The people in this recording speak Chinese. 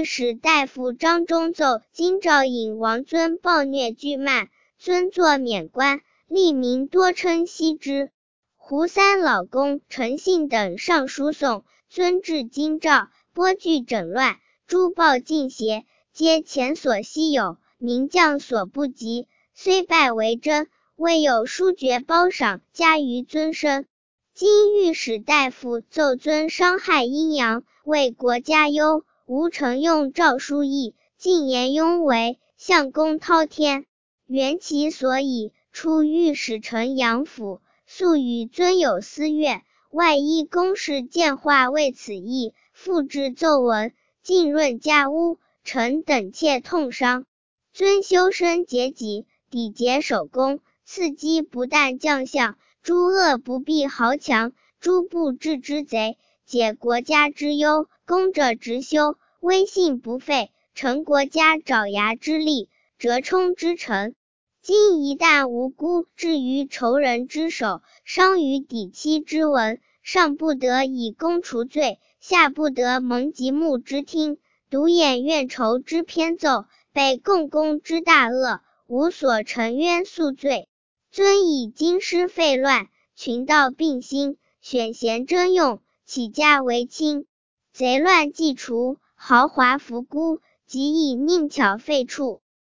使大夫张忠奏京兆尹王尊暴虐巨慢，尊作免官，吏民多称惜之。胡三老公陈信等上书送，尊至京兆，拨据整乱，诸暴尽邪，皆前所稀有，名将所不及，虽败为真，未有书爵褒赏加于尊身。今御史大夫奏尊伤害阴阳，为国家忧，吴承用诏书议，进言雍为，相公滔天。原其所以，出御史丞杨府，素与尊有私怨，外依公事见化为此意，复制奏文，浸润家屋，臣等切痛伤。尊修身节己，抵节守功，刺激不但将相，诸恶不避豪强，诸不治之贼，解国家之忧，功者直修，威信不废，成国家爪牙之力，折冲之臣。今一旦无辜置于仇人之手，伤于抵期之文，上不得以功除罪，下不得蒙极目之听，独眼怨仇之偏奏，被共工之大恶，无所沉冤诉罪。尊以京师废乱，群盗并兴，选贤征用，起家为轻，贼乱既除，豪华服孤，即以佞巧废黜。